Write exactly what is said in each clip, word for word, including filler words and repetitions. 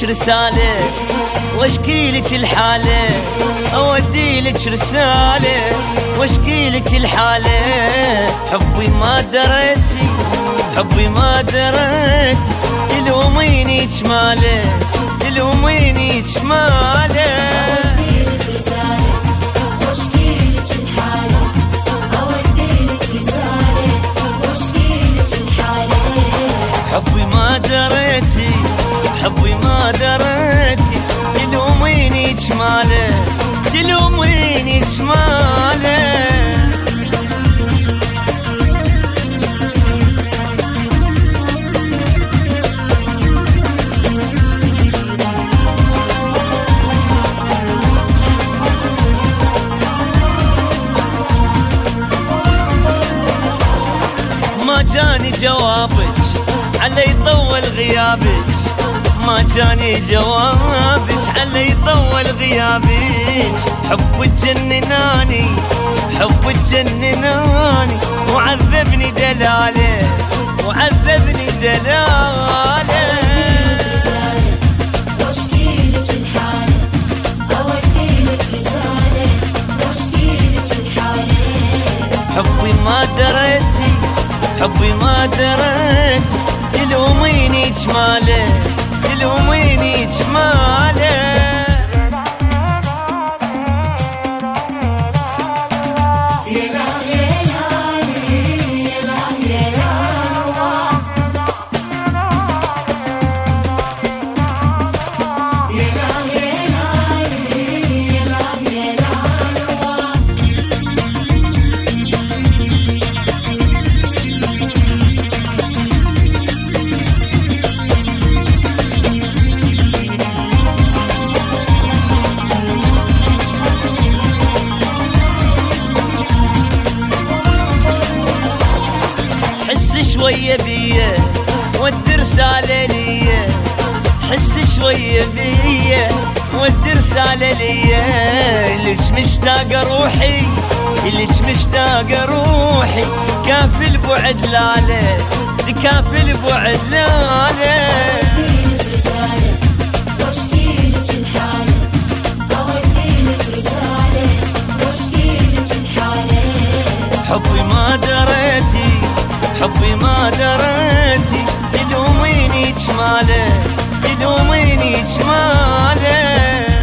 لك رسالة واشكي لك الحالة، اودي لك رسالة واشكي لك الحالة. حبي ما دريتي حبي ما دريتي، تلوميني جماله تلوميني جماله. اودي لك رسالة واشكي لك الحالة، اودي لك رسالة واشكي لك الحالة. حبي ما دريتي حبي ما دريتي، تلوميني جماله تلوميني جماله. ما جاني جوابك علي يطول غيابك، ما جاني جوابك علي يطول غيابك. حبك جنناني حبك جنناني، وعذبني دلاله وعذبني دلاله. واشكي لك الحالة، اودي لك رسالة واشكي لك الحالة. حبي ما دريتي حبي ما دريتي، تلوميني جماله تلوميني جماله. حس شوية بيا ودي رسالة ليا، حس شوية بيا ودي رسالة ليا. ليش مشتاقة روحي ليش مشتاقة روحي، كاف البعد لاله كاف البعد لاله. اودي لك رسالة واشكي لك الحالة، اودي لك رسالة واشكي لك الحالة. حبي ما دريتي حبي ما دريتي، تلوميني جماله تلوميني جماله.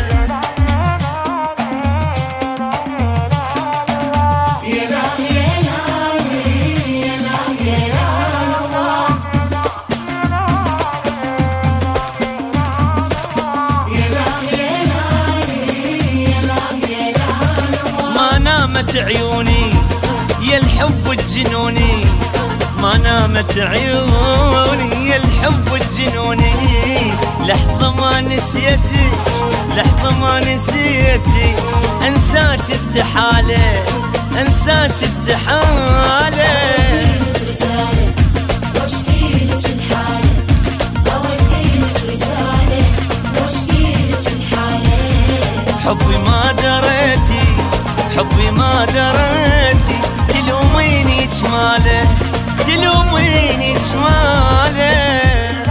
ما نامت عيوني يا الحب الجنوني، ما نامت عيوني يا الحب الجنوني. لحظة ما نسيتك لحظة ما نسيتك، انساك استحالة انساك استحالة. اودي لك رسالة واشكي لك الحالة، اودي لك رسالة واشكي لك الحالة. حبي ما دريتي حبي ما دريتي، تلوميني جماله تلوميني جماله.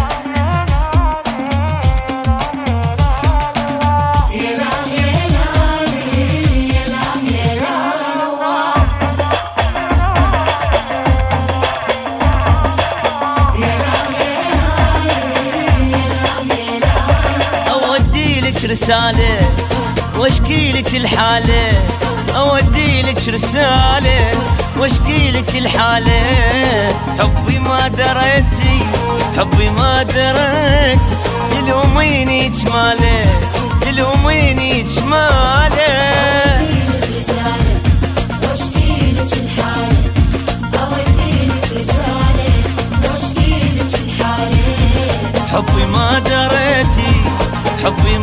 اودي لك رسالة واشكي لك الحالة، اودي لك رسالة واشكي لك الحالة. حبي ما دريتي حبي ما دريتي، تلوميني جماله تلوميني جماله. اودي لك رسالة واشكي لك الحالة، اودي لك رسالة واشكي لك الحالة. حبي ما دريتي حبي